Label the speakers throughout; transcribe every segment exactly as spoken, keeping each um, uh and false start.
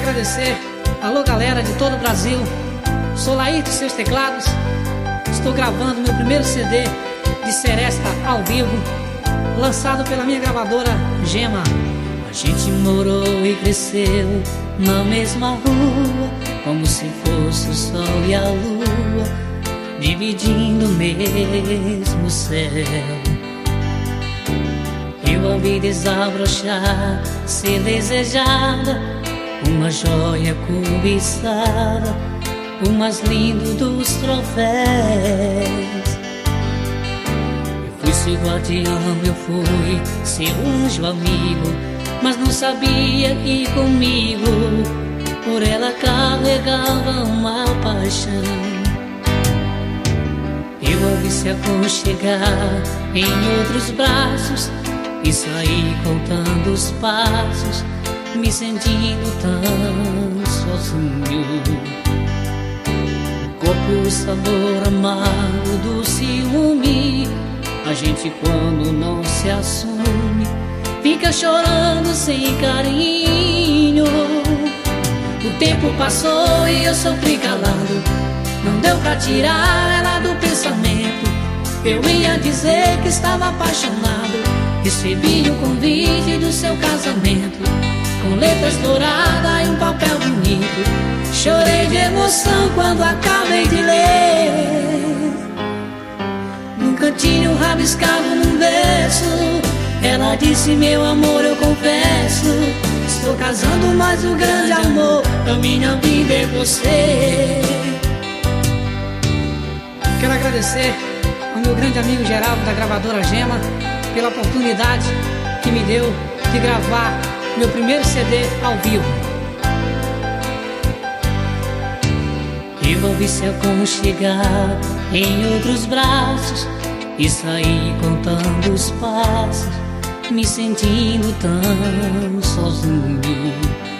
Speaker 1: agradecer. Alô, galera de todo o Brasil. Sou Laírton dos seus teclados. Estou gravando meu primeiro C D de Seresta ao vivo, lançado pela minha gravadora Gema.
Speaker 2: A gente morou e cresceu na mesma rua, como se fosse o sol e a lua, dividindo o mesmo céu. Eu a vi desabrochar, ser desejada, uma joia cobiçada, o mais lindo dos troféus. Eu fui seu guardião, eu fui seu anjo amigo, mas não sabia que comigo por ela carregava uma paixão. Eu a vi se aconchegar em outros braços e saí contando os passos, me sentindo tão sozinho. O corpo, o sabor amargo do ciúme, a gente quando não se assume fica chorando sem carinho. O tempo passou e eu sofri calado, não deu pra tirar ela do pensamento. Eu ia dizer que estava apaixonado, recebi o convite do seu casamento, com letras douradas e um papel bonito. Chorei de emoção quando acabei de ler. Num cantinho rabiscado num verso, ela disse: meu amor, eu confesso, estou casando, mas o grande amor da minha vida é você.
Speaker 1: Quero agradecer ao meu grande amigo Geraldo da gravadora Gema pela oportunidade que me deu de gravar meu primeiro C D ao vivo.
Speaker 2: Eu a vi se aconchegar em outros braços e saí contando os passos, me sentindo tão sozinho.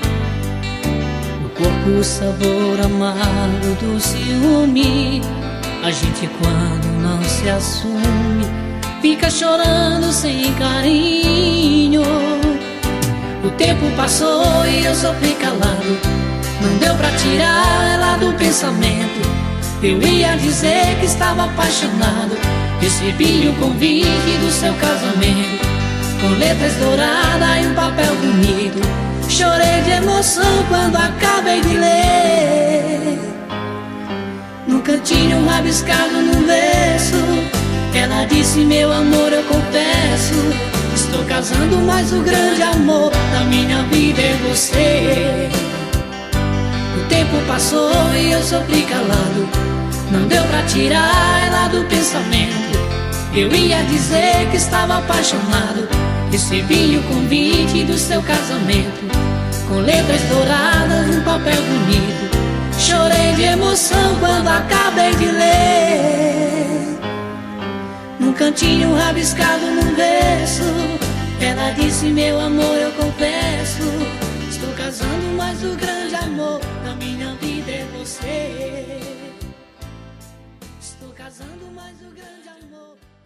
Speaker 2: No corpo, o sabor amargo do ciúme, a gente quando não se assume fica chorando sem carinho. O tempo passou e eu sofri calado, não deu pra tirar ela do pensamento. Eu ia dizer que estava apaixonado, recebi o convite do seu casamento, com letras douradas e um papel bonito. Chorei de emoção quando acabei de ler. Num cantinho rabiscado num verso, ela disse: meu amor, eu confesso, estou casando, mas o grande amor da minha vida é você. O tempo passou e eu sofri calado, não deu pra tirar ela do pensamento. Eu ia dizer que estava apaixonado, recebi o convite do seu casamento, com letras douradas e um papel bonito. Chorei de emoção quando acabei de ler. Num cantinho rabiscado num verso, ela disse: meu amor, eu confesso, estou casando, mas o grande amor da minha vida é você. Estou casando, mas o grande amor